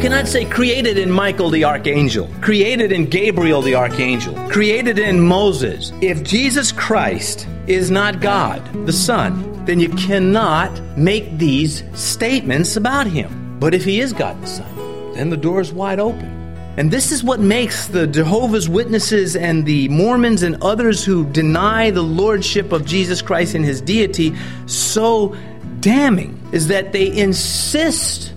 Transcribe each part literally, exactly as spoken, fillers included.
cannot say created in Michael the archangel, created in Gabriel the archangel, created in Moses. If Jesus Christ is not God, the Son, then you cannot make these statements about him. But if he is God the Son, then the door is wide open. And this is what makes the Jehovah's Witnesses and the Mormons and others who deny the lordship of Jesus Christ and his deity so damning, is that they insist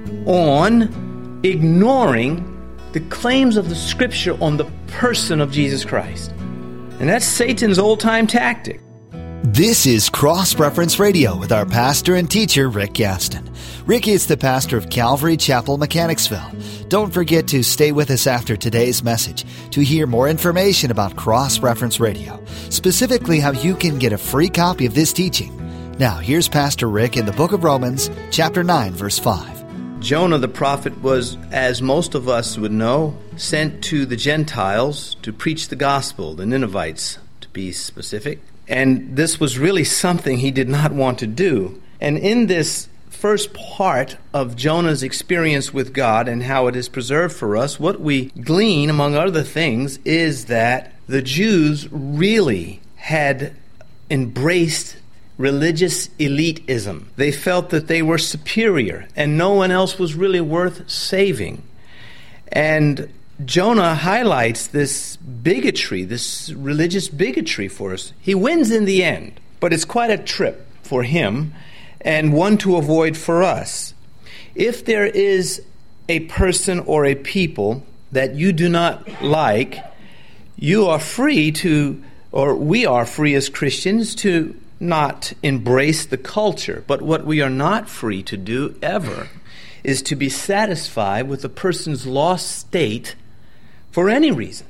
on ignoring the claims of the Scripture on the person of Jesus Christ. And that's Satan's old-time tactic. This is Cross Reference Radio with our pastor and teacher, Rick Gaston. Rick is the pastor of Calvary Chapel, Mechanicsville. Don't forget to stay with us after today's message to hear more information about Cross Reference Radio, specifically how you can get a free copy of this teaching. Now, here's Pastor Rick in the book of Romans, chapter nine, verse five. Jonah the prophet was, as most of us would know, sent to the Gentiles to preach the gospel, the Ninevites, to be specific. And this was really something he did not want to do. And in this first part of Jonah's experience with God and how it is preserved for us, what we glean, among other things, is that the Jews really had embraced religious elitism. They felt that they were superior and no one else was really worth saving. And Jonah highlights this bigotry, this religious bigotry for us. He wins in the end, but it's quite a trip for him and one to avoid for us. If there is a person or a people that you do not like, you are free to, or we are free as Christians to not embrace the culture. But what we are not free to do ever is to be satisfied with a person's lost state for any reason.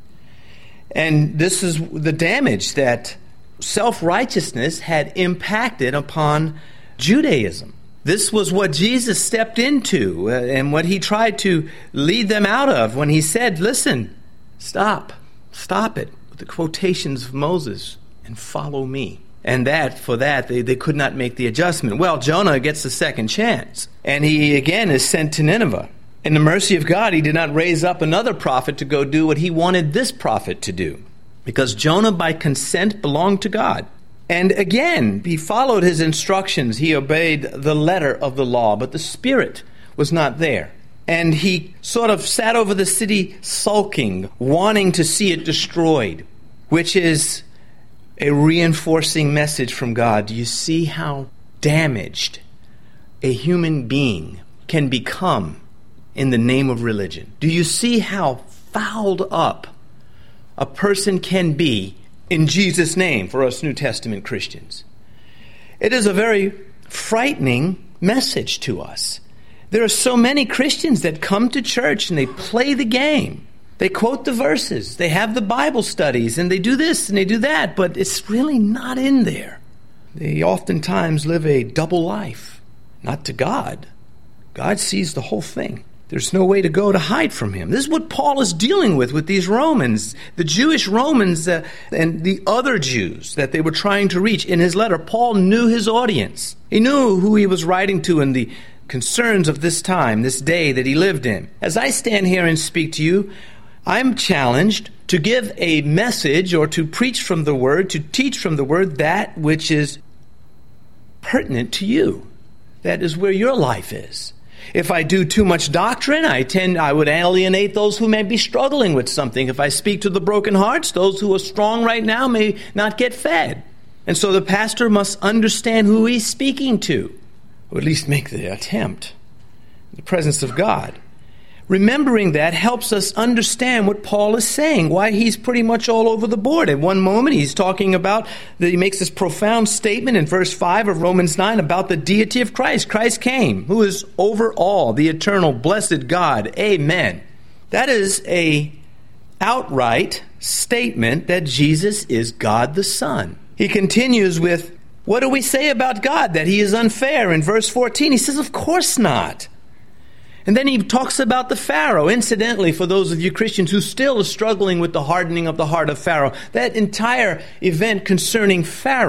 And this is the damage that self-righteousness had impacted upon Judaism. This was what Jesus stepped into uh, and what he tried to lead them out of when he said, listen, stop, stop it, with the quotations of Moses, and follow me. And that, for that, they, they could not make the adjustment. Well, Jonah gets a second chance, and he again is sent to Nineveh. In the mercy of God, he did not raise up another prophet to go do what he wanted this prophet to do, because Jonah, by consent, belonged to God. And again, he followed his instructions. He obeyed the letter of the law, but the spirit was not there. And he sort of sat over the city sulking, wanting to see it destroyed, which is a reinforcing message from God. Do you see how damaged a human being can become in the name of religion? Do you see how fouled up a person can be in Jesus' name for us New Testament Christians? It is a very frightening message to us. There are so many Christians that come to church and they play the game. They quote the verses, they have the Bible studies, and they do this and they do that, but it's really not in there. They oftentimes live a double life, not to God. God sees the whole thing. There's no way to go to hide from him. This is what Paul is dealing with with these Romans, the Jewish Romans uh, and the other Jews that they were trying to reach. In his letter, Paul knew his audience. He knew who he was writing to and the concerns of this time, this day that he lived in. As I stand here and speak to you, I'm challenged to give a message or to preach from the Word, to teach from the Word that which is pertinent to you. That is where your life is. If I do too much doctrine, I tend, I would alienate those who may be struggling with something. If I speak to the broken hearts, those who are strong right now may not get fed. And so the pastor must understand who he's speaking to, or at least make the attempt in the presence of God. Remembering that helps us understand what Paul is saying, why he's pretty much all over the board. At one moment, he's talking about, that he makes this profound statement in verse five of Romans nine about the deity of Christ. Christ came, who is over all, the eternal, blessed God. Amen. That is a outright statement that Jesus is God the Son. He continues with, what do we say about God? That he is unfair. In verse fourteen, he says, of course not. And then he talks about the Pharaoh. Incidentally, for those of you Christians who still are struggling with the hardening of the heart of Pharaoh, that entire event concerning Pharaoh,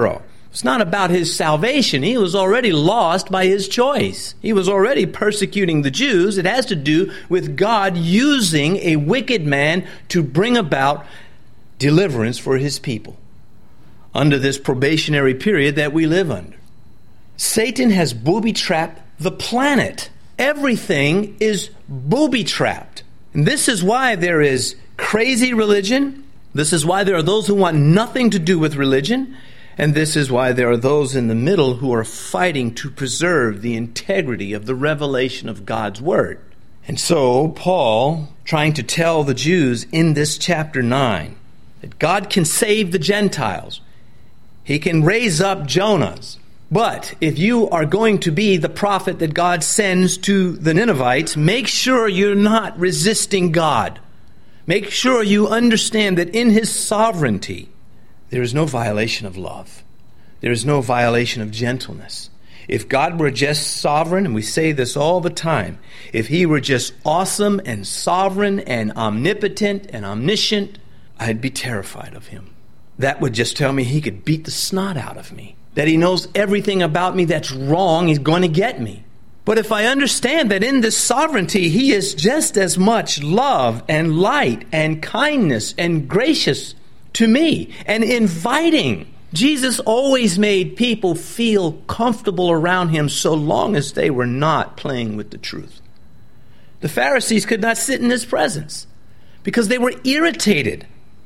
It's not about his salvation. He was already lost by his choice. He was already persecuting the Jews. It has to do with God using a wicked man to bring about deliverance for his people under this probationary period that we live under. Satan has booby-trapped the planet. Everything is booby-trapped. And this is why there is crazy religion. This is why there are those who want nothing to do with religion. And this is why there are those in the middle who are fighting to preserve the integrity of the revelation of God's Word. And so, Paul, trying to tell the Jews in this chapter nine that God can save the Gentiles. He can raise up Jonahs. But if you are going to be the prophet that God sends to the Ninevites, make sure you're not resisting God. Make sure you understand that in His sovereignty, there is no violation of love. There is no violation of gentleness. If God were just sovereign, and we say this all the time, if He were just awesome and sovereign and omnipotent and omniscient, I'd be terrified of Him. That would just tell me He could beat the snot out of me. That He knows everything about me that's wrong, He's going to get me. But if I understand that in this sovereignty, He is just as much love and light and kindness and gracious to me and inviting. Jesus always made people feel comfortable around Him so long as they were not playing with the truth. The Pharisees could not sit in His presence because they were irritated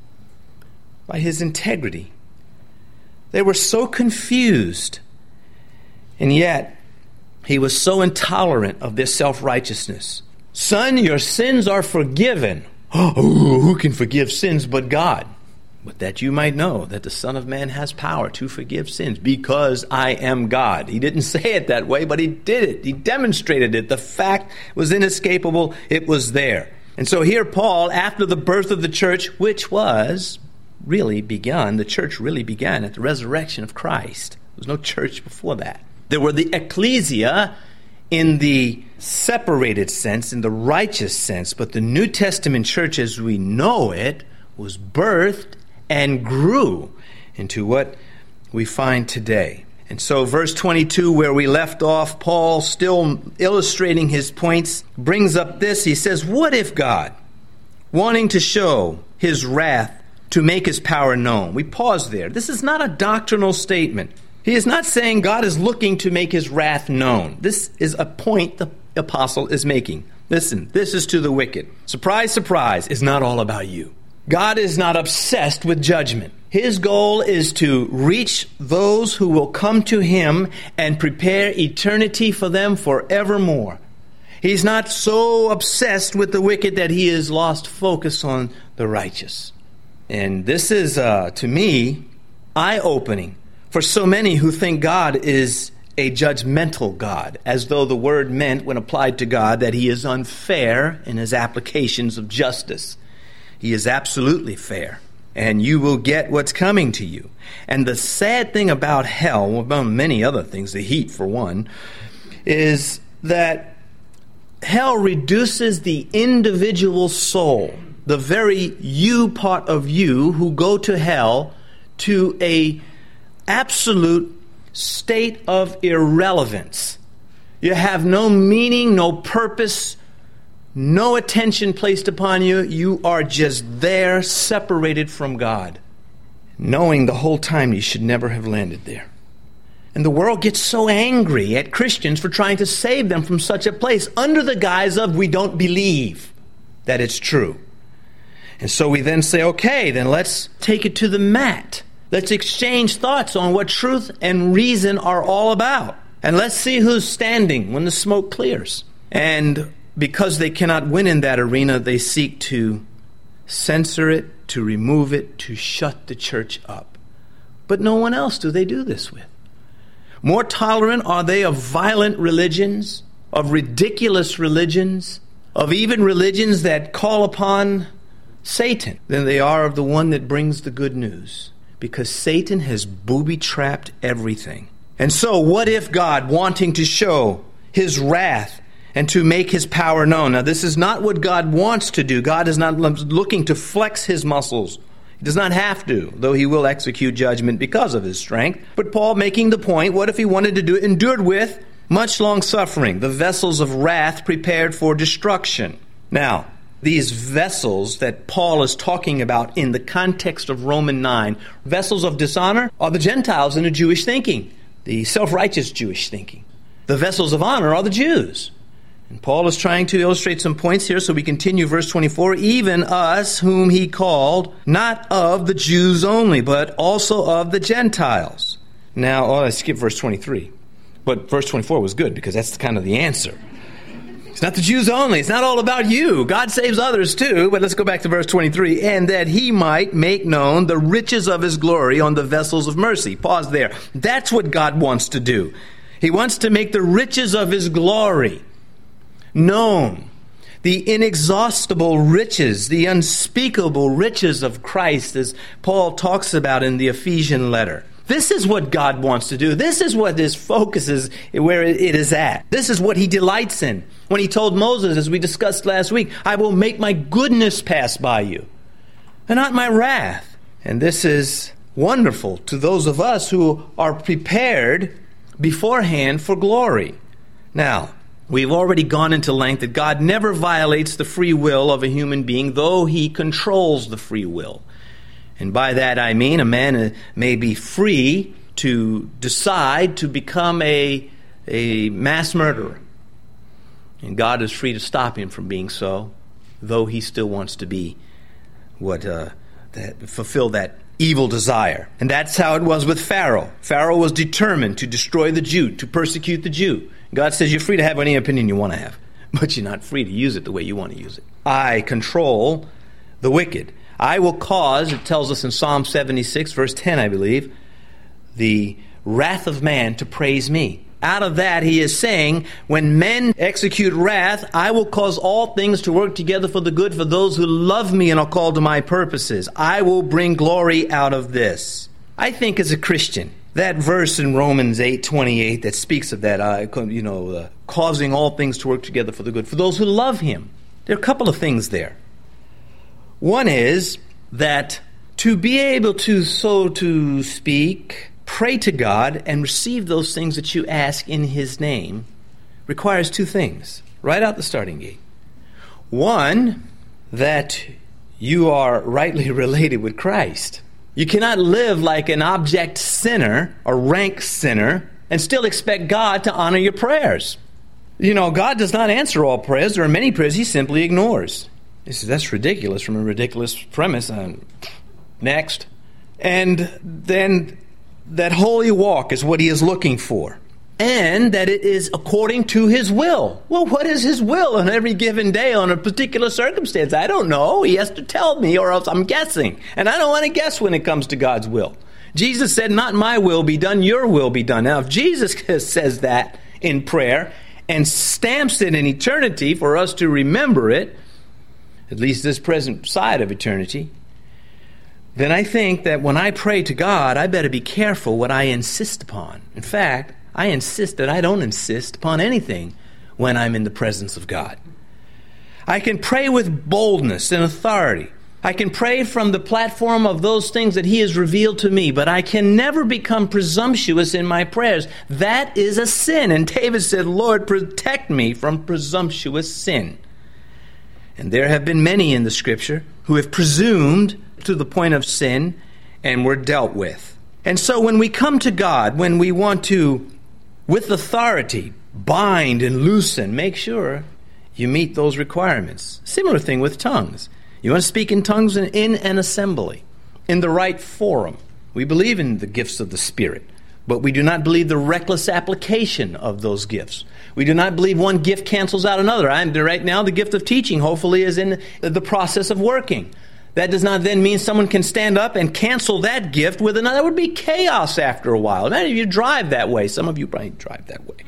by His integrity. They were so confused, and yet He was so intolerant of their self-righteousness. Son, your sins are forgiven. Oh, who can forgive sins but God? But that you might know that the Son of Man has power to forgive sins because I am God. He didn't say it that way, but He did it. He demonstrated it. The fact was inescapable. It was there. And so here Paul, after the birth of the church, which was really begun, the church really began at the resurrection of Christ. There was no church before that. There were the ecclesia in the separated sense, in the righteous sense, but the New Testament church as we know it was birthed and grew into what we find today. And so verse twenty-two, where we left off, Paul, still illustrating his points, brings up this. He says, what if God, wanting to show His wrath to make His power known? We pause there. This is not a doctrinal statement. He is not saying God is looking to make His wrath known. This is a point the apostle is making. Listen, this is to the wicked. Surprise, surprise, it's not all about you. God is not obsessed with judgment. His goal is to reach those who will come to Him and prepare eternity for them forevermore. He's not so obsessed with the wicked that He has lost focus on the righteous. And this is, uh, to me, eye-opening for so many who think God is a judgmental God, as though the word meant, when applied to God, that He is unfair in His applications of justice. He is absolutely fair, and you will get what's coming to you. And the sad thing about hell, among many other things, the heat for one, is that hell reduces the individual soul, the very you part of you who go to hell, to a absolute state of irrelevance. You have no meaning, no purpose, no attention placed upon you. You are just there, separated from God, knowing the whole time you should never have landed there. And the world gets so angry at Christians for trying to save them from such a place under the guise of we don't believe that it's true. And so we then say, okay, then let's take it to the mat. Let's exchange thoughts on what truth and reason are all about. And let's see who's standing when the smoke clears. And because they cannot win in that arena, they seek to censor it, to remove it, to shut the church up. But no one else do they do this with. More tolerant are they of violent religions, of ridiculous religions, of even religions that call upon Satan, than they are of the one that brings the good news. Because Satan has booby-trapped everything. And so what if God, wanting to show His wrath and to make His power known? Now, this is not what God wants to do. God is not looking to flex His muscles. He He does not have to, though he will execute judgment because of his strength. But Paul making the point, what if he wanted to do it? Endured with much long suffering, the vessels of wrath prepared for destruction. Now, these vessels that Paul is talking about in the context of Romans nine, vessels of dishonor, are the Gentiles in the Jewish thinking, the self-righteous Jewish thinking. The vessels of honor are the Jews. And Paul is trying to illustrate some points here, so we continue verse twenty-four. Even us whom he called, not of the Jews only, but also of the Gentiles. Now, oh, I skipped verse twenty-three. But verse twenty-four was good, because that's kind of the answer. It's not the Jews only. It's not all about you. God saves others too. But let's go back to verse twenty-three. And that he might make known the riches of his glory on the vessels of mercy. Pause there. That's what God wants to do. He wants to make the riches of his glory known. The inexhaustible riches, the unspeakable riches of Christ, as Paul talks about in the Ephesian letter. This is what God wants to do. This is what his focus is, where it is at. This is what he delights in. When he told Moses, as we discussed last week, I will make my goodness pass by you, and not my wrath. And this is wonderful to those of us who are prepared beforehand for glory. Now, we've already gone into length that God never violates the free will of a human being, though he controls the free will. And by that I mean a man may be free to decide to become a, a mass murderer. And God is free to stop him from being so, though he still wants to be what uh, that, fulfill that evil desire. And that's how it was with Pharaoh. Pharaoh was determined to destroy the Jew, to persecute the Jew. God says you're free to have any opinion you want to have, but you're not free to use it the way you want to use it. I control the wicked. I will cause, it tells us in Psalm seventy-six, verse ten, I believe, the wrath of man to praise me. Out of that, he is saying, when men execute wrath, I will cause all things to work together for the good for those who love me and are called to my purposes. I will bring glory out of this. I think as a Christian, that verse in Romans eight twenty-eight that speaks of that, uh, you know, uh, causing all things to work together for the good for those who love him. There are a couple of things there. One is that to be able to, so to speak, pray to God and receive those things that you ask in his name requires two things, right out the starting gate. One, that you are rightly related with Christ. You cannot live like an object sinner, a rank sinner, and still expect God to honor your prayers. You know, God does not answer all prayers. There are many prayers he simply ignores. He says, that's ridiculous, from a ridiculous premise. Uh, next. And then that holy walk is what he is looking for. And that it is according to his will. Well, what is his will on every given day on a particular circumstance? I don't know. He has to tell me, or else I'm guessing. And I don't want to guess when it comes to God's will. Jesus said, not my will be done, your will be done. Now, if Jesus says that in prayer and stamps it in eternity for us to remember it, at least this present side of eternity, then I think that when I pray to God, I better be careful what I insist upon. In fact, I insist that I don't insist upon anything when I'm in the presence of God. I can pray with boldness and authority. I can pray from the platform of those things that he has revealed to me, but I can never become presumptuous in my prayers. That is a sin. And David said, Lord, protect me from presumptuous sin. And there have been many in the Scripture who have presumed to the point of sin and were dealt with. And so when we come to God, when we want to, with authority, bind and loosen, make sure you meet those requirements. Similar thing with tongues. You want to speak in tongues in, in an assembly, in the right forum. We believe in the gifts of the Spirit, but we do not believe the reckless application of those gifts. We do not believe one gift cancels out another. I'm right now, the gift of teaching, hopefully, is in the process of working. That does not then mean someone can stand up and cancel that gift with another. That would be chaos after a while. Many of you drive that way. Some of you probably drive that way.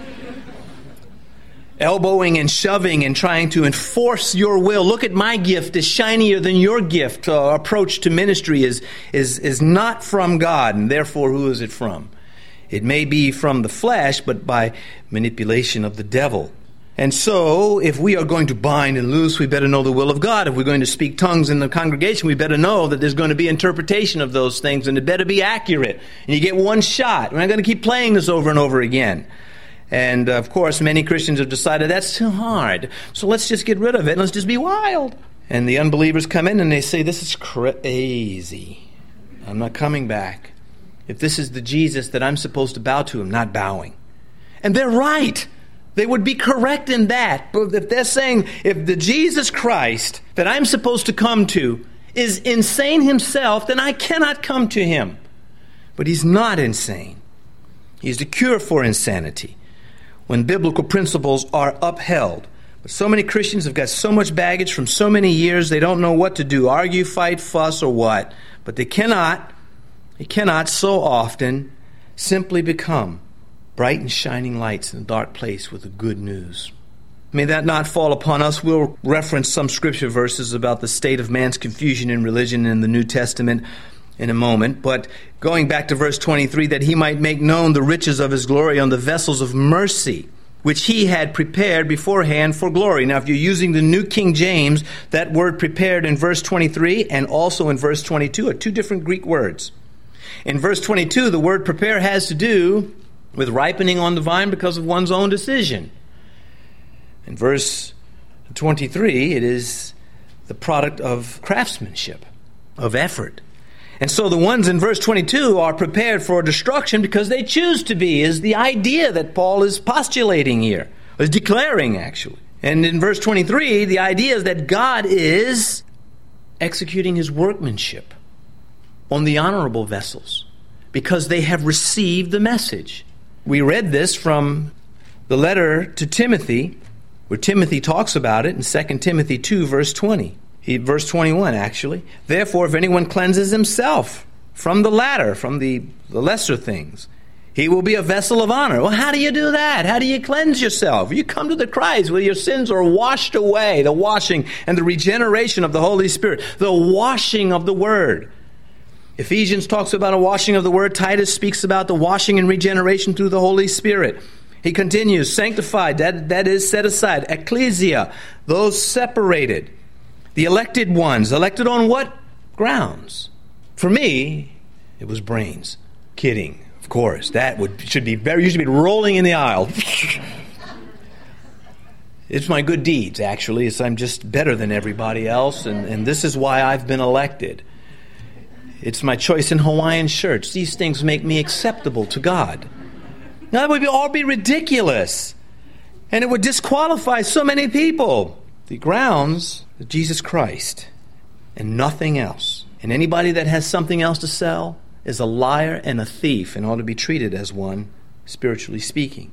Elbowing and shoving and trying to enforce your will. Look at my gift is shinier than your gift. Uh, approach to ministry is, is, is not from God, and therefore who is it from? It may be from the flesh, but by manipulation of the devil. And so, if we are going to bind and loose, we better know the will of God. If we're going to speak tongues in the congregation, we better know that there's going to be interpretation of those things, and it better be accurate. And you get one shot. We're not going to keep playing this over and over again. And, of course, many Christians have decided that's too hard. So let's just get rid of it and let's just be wild. And the unbelievers come in and they say, this is crazy. I'm not coming back. If this is the Jesus that I'm supposed to bow to, I'm not bowing. And they're right. They would be correct in that. But if they're saying, if the Jesus Christ that I'm supposed to come to is insane himself, then I cannot come to him. But he's not insane. He's the cure for insanity when biblical principles are upheld. But so many Christians have got so much baggage from so many years, they don't know what to do, argue, fight, fuss, or what. But they cannot, they cannot so often simply become bright and shining lights in a dark place with the good news. May that not fall upon us. We'll reference some scripture verses about the state of man's confusion in religion in the New Testament in a moment. But going back to verse twenty-three, that he might make known the riches of his glory on the vessels of mercy, which he had prepared beforehand for glory. Now, if you're using the New King James, that word prepared in verse twenty-three and also in verse twenty-two are two different Greek words. In verse twenty-two, the word prepare has to do with ripening on the vine because of one's own decision. In verse twenty-three, it is the product of craftsmanship, of effort. And so the ones in verse twenty-two are prepared for destruction because they choose to be, is the idea that Paul is postulating here, is declaring actually. And in verse twenty-three, the idea is that God is executing his workmanship on the honorable vessels because they have received the message. We read this from the letter to Timothy, where Timothy talks about it in Second Timothy two, verse twenty. He, verse twenty-one, actually. Therefore, if anyone cleanses himself from the latter, from the, the lesser things, he will be a vessel of honor. Well, how do you do that? How do you cleanse yourself? You come to the Christ where your sins are washed away, the washing and the regeneration of the Holy Spirit, the washing of the Word. Ephesians talks about a washing of the Word. Titus speaks about the washing and regeneration through the Holy Spirit. He continues, sanctified, that, that is set aside. Ecclesia, those separated. The elected ones, elected on what grounds? For me, it was brains. Kidding, of course. That would should be very, usually be rolling in the aisle. It's my good deeds, actually. It's, I'm just better than everybody else, and, and this is why I've been elected. It's my choice in Hawaiian shirts. These things make me acceptable to God. Now, that would be, all be ridiculous. And it would disqualify so many people. The grounds of Jesus Christ and nothing else. And anybody that has something else to sell is a liar and a thief and ought to be treated as one, spiritually speaking.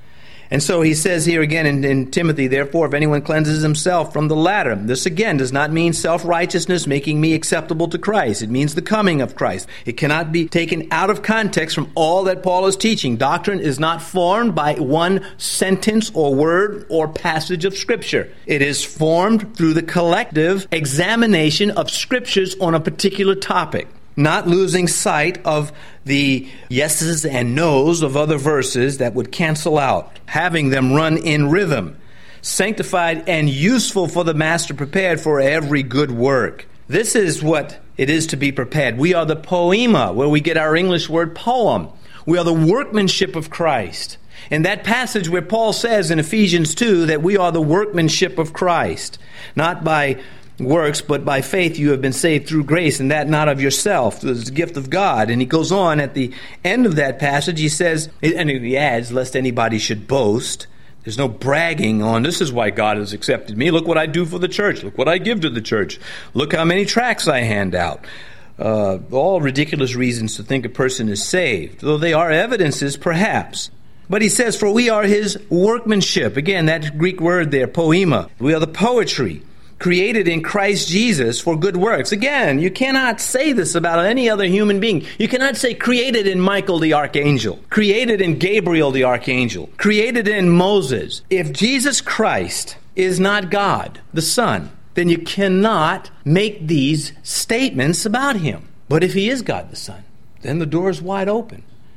And so he says here again in, in Timothy, therefore, if anyone cleanses himself from the latter. This again does not mean self-righteousness making me acceptable to Christ. It means the coming of Christ. It cannot be taken out of context from all that Paul is teaching. Doctrine is not formed by one sentence or word or passage of Scripture. It is formed through the collective examination of Scriptures on a particular topic. Not losing sight of the yeses and nos of other verses that would cancel out, having them run in rhythm, sanctified and useful for the master, prepared for every good work. This is what it is to be prepared. We are the poema, where we get our English word poem. We are the workmanship of Christ. In that passage where Paul says in Ephesians two that we are the workmanship of Christ, not by works, but by faith you have been saved through grace, and that not of yourself. It is the gift of God. And he goes on at the end of that passage, he says, and he adds, lest anybody should boast. There's no bragging on, this is why God has accepted me. Look what I do for the church. Look what I give to the church. Look how many tracts I hand out. Uh, all ridiculous reasons to think a person is saved, though they are evidences, perhaps. But he says, for we are his workmanship. Again, that Greek word there, poema. We are the poetry created in Christ Jesus for good works. Again, you cannot say this about any other human being. You cannot say created in Michael the archangel, created in Gabriel the archangel, created in Moses. If Jesus Christ is not God, the Son, then you cannot make these statements about him. But if he is God the Son, then the door is wide open.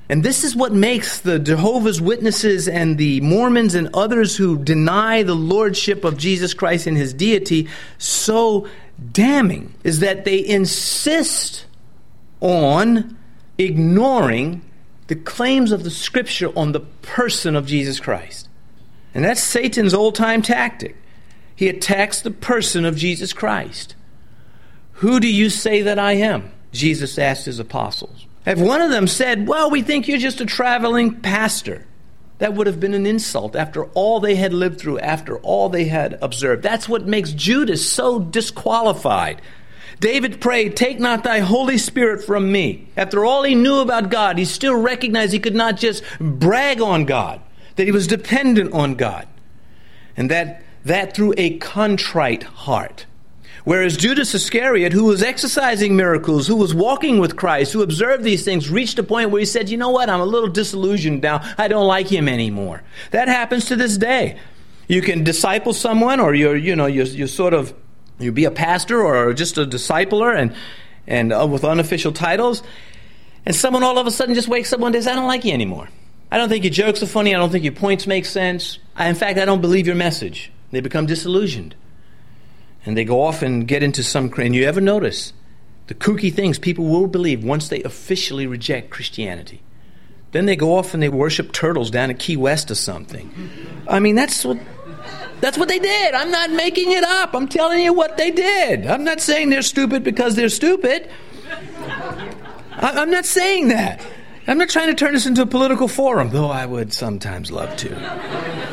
And this is what makes the Jehovah's Witnesses and the Mormons and others who deny the lordship of Jesus Christ and his deity so damning, is that they insist on ignoring the claims of the Scripture on the person of Jesus Christ. And that's Satan's old-time tactic. He attacks the person of Jesus Christ. Who do you say that I am? Jesus asked his apostles. If one of them said, well, we think you're just a traveling pastor, that would have been an insult after all they had lived through, after all they had observed. That's what makes Judas so disqualified. David prayed, take not thy Holy Spirit from me. After all he knew about God, he still recognized he could not just brag on God, that he was dependent on God, and that, that through a contrite heart. Whereas Judas Iscariot, who was exercising miracles, who was walking with Christ, who observed these things, reached a point where he said, you know what, I'm a little disillusioned now. I don't like him anymore. That happens to this day. You can disciple someone, or you're, you know, you're, you're sort of, you be a pastor or just a discipler and, and uh, with unofficial titles, and someone all of a sudden just wakes up one day and says, I don't like you anymore. I don't think your jokes are funny. I don't think your points make sense. I, in fact, I don't believe your message. They become disillusioned. And they go off and get into some... And you ever notice the kooky things people will believe once they officially reject Christianity? Then they go off and they worship turtles down at Key West or something. I mean, that's what... That's what they did. I'm not making it up. I'm telling you what they did. I'm not saying they're stupid because they're stupid. I'm not saying that. I'm not trying to turn this into a political forum, though I would sometimes love to.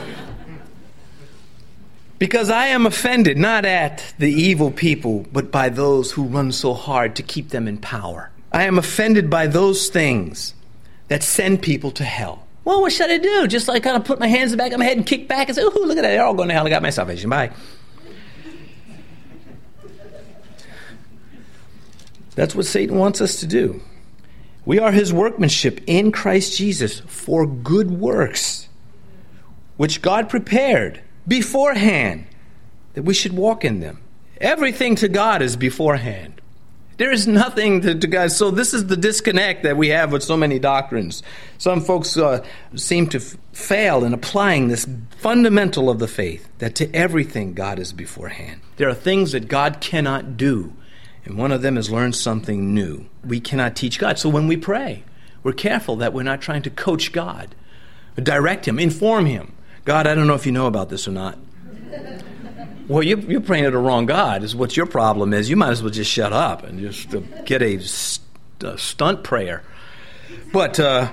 Because I am offended not at the evil people, but by those who run so hard to keep them in power. I am offended by those things that send people to hell. Well, what should I do? Just like kind of put my hands in the back of my head and kick back and say, ooh, look at that, they're all going to hell. I got my salvation. Bye. That's what Satan wants us to do. We are his workmanship in Christ Jesus for good works, which God prepared beforehand that we should walk in them. Everything to God is beforehand. There is nothing to, to God. So this is the disconnect that we have with so many doctrines. Some folks uh, seem to f- fail in applying this fundamental of the faith, that to everything God is beforehand. There are things that God cannot do, and one of them is learn something new. We cannot teach God. So when we pray, we're careful that we're not trying to coach God, direct him, inform him. God, I don't know if you know about this or not. Well, you're, you're praying to the wrong God is what your problem is. You might as well just shut up and just uh, get a, st- a stunt prayer. But uh,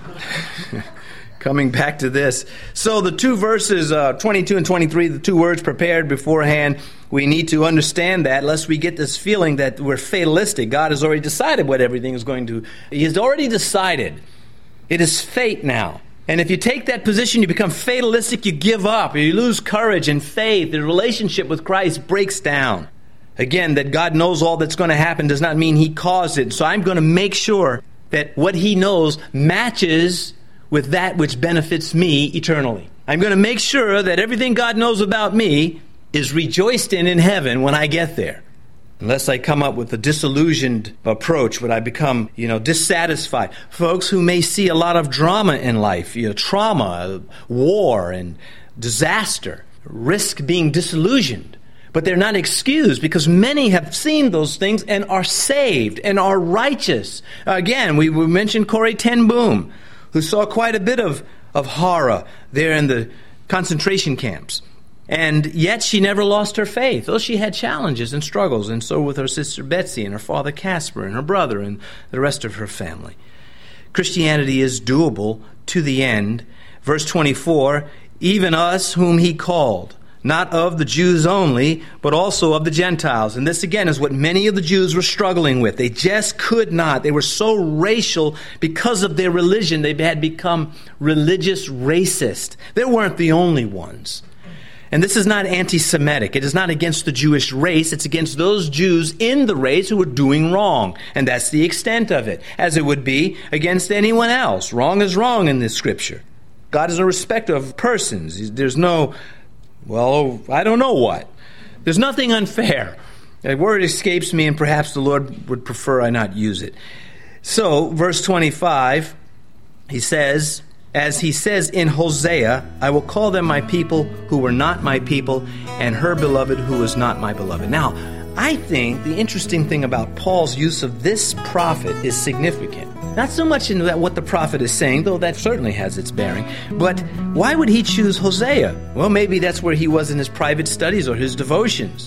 coming back to this. So the two verses, uh, twenty-two and twenty-three, the two words prepared beforehand, we need to understand that lest we get this feeling that we're fatalistic. God has already decided what everything is going to... He has already decided. It is fate now. And if you take that position, you become fatalistic, you give up, you lose courage and faith, the relationship with Christ breaks down. Again, that God knows all that's going to happen does not mean he caused it. So I'm going to make sure that what he knows matches with that which benefits me eternally. I'm going to make sure that everything God knows about me is rejoiced in in heaven when I get there. Unless I come up with a disillusioned approach, would I become, you know, dissatisfied. Folks who may see a lot of drama in life, you know, trauma, war, and disaster, risk being disillusioned. But they're not excused because many have seen those things and are saved and are righteous. Again, we, we mentioned Corrie ten Boom, who saw quite a bit of, of horror there in the concentration camps. And yet she never lost her faith. Though she had challenges and struggles, and so with her sister Betsy and her father Casper and her brother and the rest of her family. Christianity is doable to the end. Verse twenty-four, even us whom he called, not of the Jews only, but also of the Gentiles. And this again is what many of the Jews were struggling with. They just could not. They were so racial because of their religion. They had become religious racist. They weren't the only ones. And this is not anti-Semitic. It is not against the Jewish race. It's against those Jews in the race who were doing wrong. And that's the extent of it, as it would be against anyone else. Wrong is wrong in this scripture. God is a respecter of persons. There's no, well, I don't know what. There's nothing unfair. A word escapes me, and perhaps the Lord would prefer I not use it. So, verse twenty-five, he says, as he says in Hosea, I will call them my people who were not my people, and her beloved who was not my beloved. Now, I think the interesting thing about Paul's use of this prophet is significant. Not so much in that what the prophet is saying, though that certainly has its bearing, but why would he choose Hosea? Well, maybe that's where he was in his private studies or his devotions.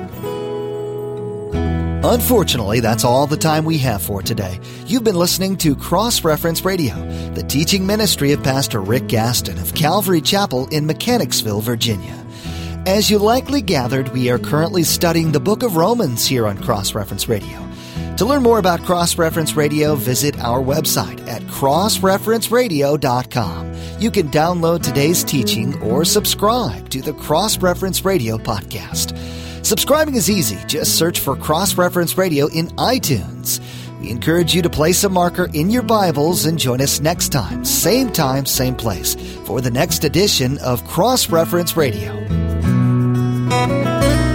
Unfortunately, that's all the time we have for today. You've been listening to Cross Reference Radio, the teaching ministry of Pastor Rick Gaston of Calvary Chapel in Mechanicsville, Virginia. As you likely gathered, we are currently studying the book of Romans here on Cross Reference Radio. To learn more about Cross Reference Radio, visit our website at cross reference radio dot com. You can download today's teaching or subscribe to the Cross Reference Radio podcast. Subscribing is easy. Just search for Cross Reference Radio in iTunes. We encourage you to place a marker in your Bibles and join us next time, same time, same place, for the next edition of Cross Reference Radio.